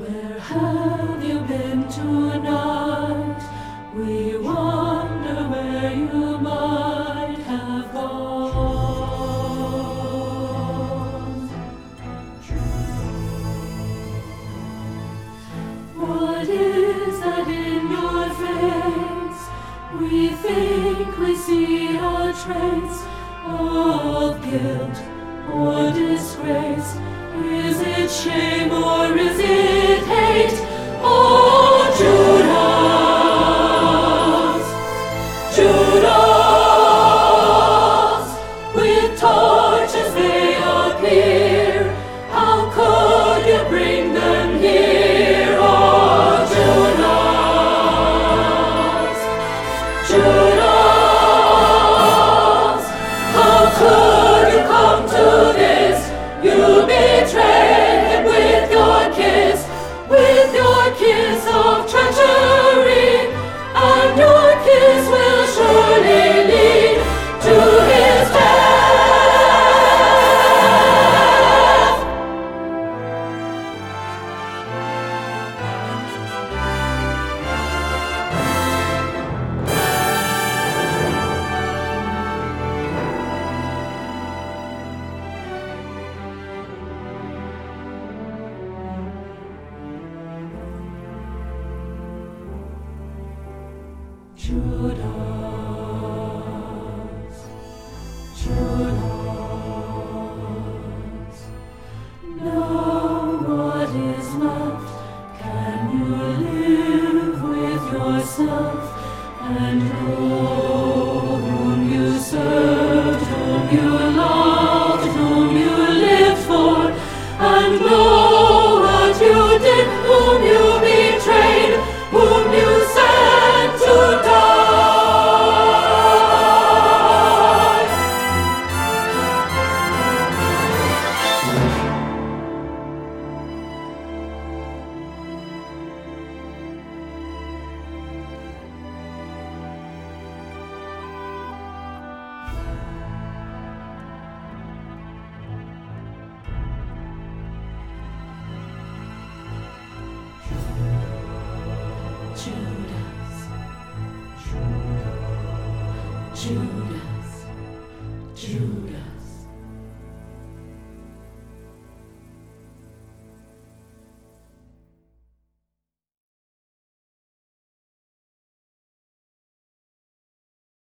Where have you been tonight? We wonder where you might have gone. What is that in your face? We think we see a trace of guilt or disgrace. Is it shame or is it hate? Oh, Judas, Judas, with torches they appear. How could you bring them here? Oh, Judas, Judas, how could you come to this? You betrayed him with your kiss of treachery, and your kiss will surely lead to his death. Judas, Judas, now what is left? Can you live with yourself and whom you served, whom you loved, whom you lived for, and know what you did, whom you betrayed, whom you sent to die? Judas, Judas.